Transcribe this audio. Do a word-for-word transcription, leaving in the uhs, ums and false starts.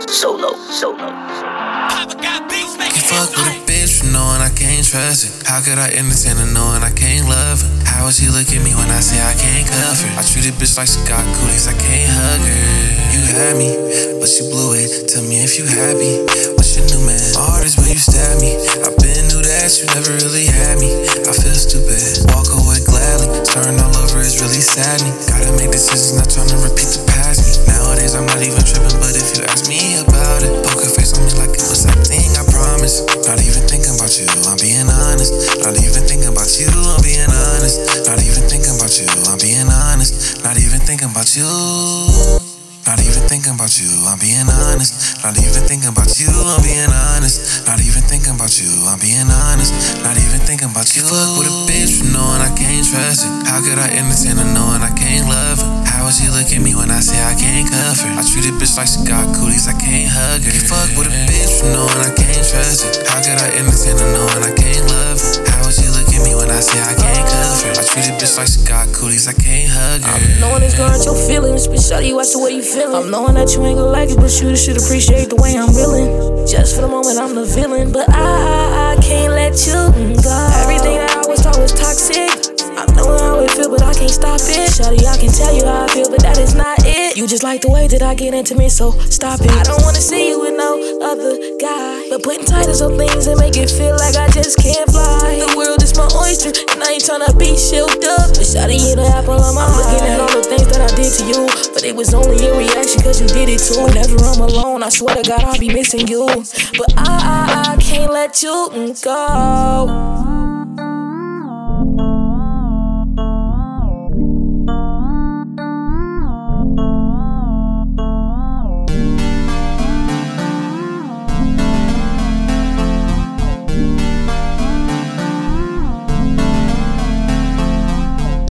solo, solo. You fuck with a bitch for knowing I can't trust her. How could I entertain her knowing I can't love her? How would she look at me when I say I can't cuff her? I treat a bitch like she got cooties, I can't hug her. You had me, but you blew it. Tell me if you happy, what's your new man? My heart is when you stab me. I been knew that you never really had me. I feel stupid, walk away gladly. Turn all over is really saddening. Gotta make decisions, not trying to repeat the past me. Nowadays I'm not even tripping, but if you ask me about it, poker face on me like it was that thing, I promise. Not even thinking about you, I'm being honest. Not even thinking about you, I'm being honest. Not even thinking about you, I'm being honest. Not even thinking about you. Not even thinking about you, I'm being honest. Not even thinking about you, I'm being honest. Not even thinking about you, I'm being honest. Not even thinking about you. Fuck with a bitch for knowing I can't trust her. How could I entertain her knowing I can't love her? How would she look at me when I say I can't cuff her? I treat a bitch like she got cooties, I can't hug her. You fuck with a bitch for knowing I can't trust her. How could I entertain her knowing I can't love her? How would she look at me when I say I can't cuff her? I treat a bitch like she got cooties, I can't hug her. I'm knowing it's gonna hurt your feelings, but shawty, watch the way you feelin'. I'm knowing that you ain't gon' like it, but you should appreciate the way I'm willing. Just for the moment, I'm the villain, but I, I, I can't let you go. Everything that I was taught was toxic. I know how it feel, but I can't stop it. Shawty, I can tell you how I feel, but that is not it. You just like the way that I get intimate, so stop it. I don't wanna see you with no other guy, but putting titles on things and make it feel like I just can't fly. The world is my oyster, and I ain't tryna be shielded up. But shawty, you the apple on my eye. Looking at all the things that I did to you, but it was only your reaction cause you did it too. Whenever I'm alone, I swear to God I'll be missing you, but I, I, I can't let you go.